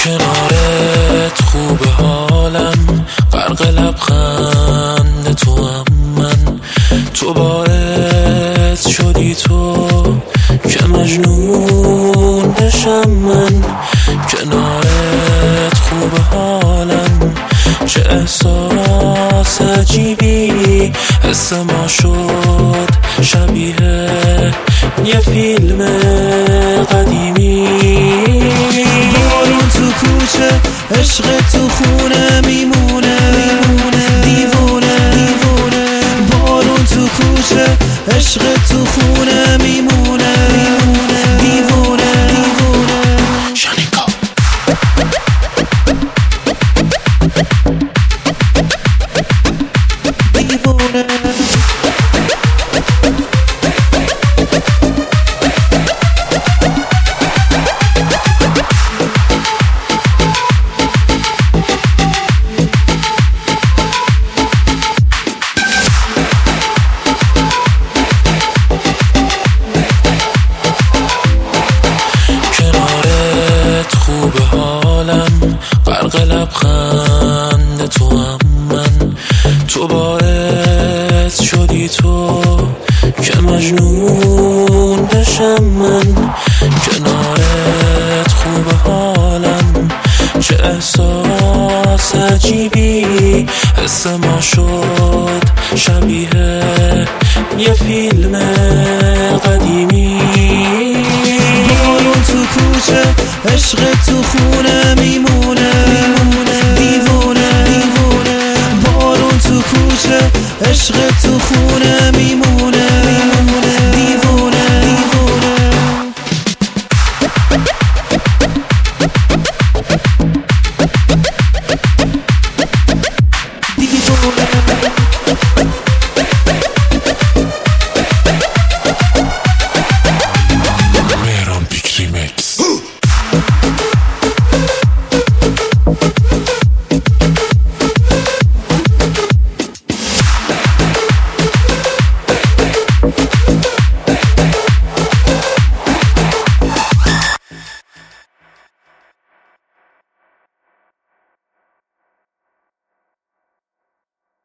کنارت خوب حالم، غرق لبخند تو هم من. تو باعث شدی تو که مجنون بشم من. کنارت خوب حالم، چه احساس عجیبی. حس ما شد شبیه یه فیلم قدیمی. بارون تو کوچه، عشق تو خونه میمونه. دیوونه بارون تو کوچه، عشق تو خونه میمونه. دیوونه شانیکا دیوونه. خوب حالم، غرق لبخند تو هم من. تو باعث شدی تو که مجنون بشم من. کنارت خوب حالم، چه احساس عجیبی. حس ما شد شبیه یه فیلم قدیمی. بارون تو کوچه، عشق تو خونه میمونه. دیوونه بارون تو کوچه، عشق تو خونه